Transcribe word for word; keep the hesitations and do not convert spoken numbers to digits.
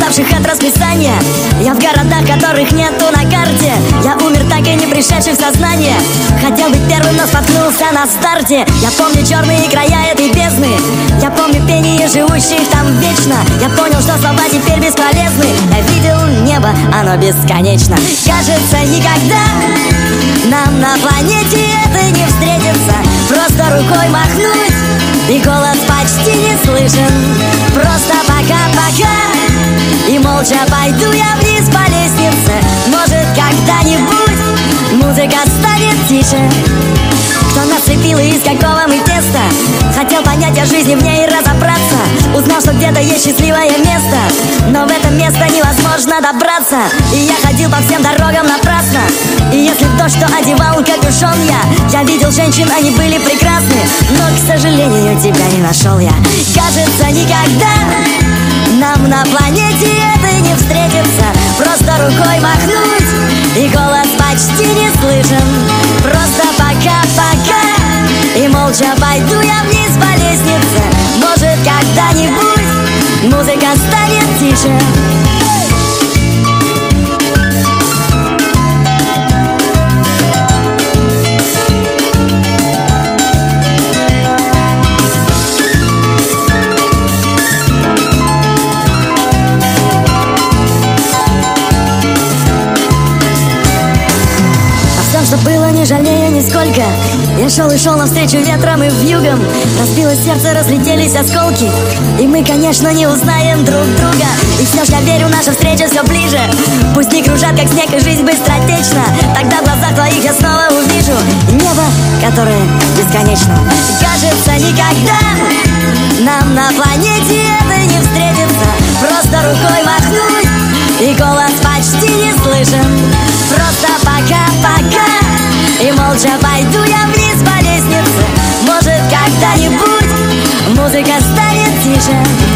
уставших от расписания. Я в городах, которых нету на карте. Я умер, так и не пришедший в сознание. Хотел быть первым, но споткнулся на старте. Я помню черные края этой бездны. Я помню пение живущих там вечно. Я понял, что слова теперь бесполезны. Я видел небо, оно бесконечно. Кажется, никогда нам на планете это не встретится. Просто рукой махнуть, и голос почти не слышен. Просто пока-пока, и молча пойду я вниз по лестнице. Может, когда-нибудь музыка станет тише. Кто нацепил и из какого мы теста? Хотел понять о жизни в ней и разобраться. Узнал, что где-то есть счастливое место, но в это место невозможно добраться. И я ходил по всем дорогам напрасно. И если в дождь, то одевал капюшон я. Я видел женщин, они были прекрасны, но, к сожалению, тебя не нашел я. Кажется, никогда нам на планете это не встретится. Просто рукой махнуть, и голос почти не слышен. Просто пока-пока, и молча пойду я вниз по лестнице. Может, когда-нибудь музыка станет тише. Что было, не жалея нисколько. Я шел и шел навстречу ветром и вьюгам. Разбилось сердце, разлетелись осколки, и мы, конечно, не узнаем друг друга. И все ж я верю, наша встреча все ближе. Пусть не кружат, как снег, и жизнь быстротечна. Тогда в глазах твоих я снова увижу небо, которое бесконечно. Кажется, никогда нам на планете это не встретится. Просто рукой махнуть, и голос почти не слышен. Просто пока-пока, и молча пойду я вниз по лестнице. Может, когда-нибудь музыка станет тише.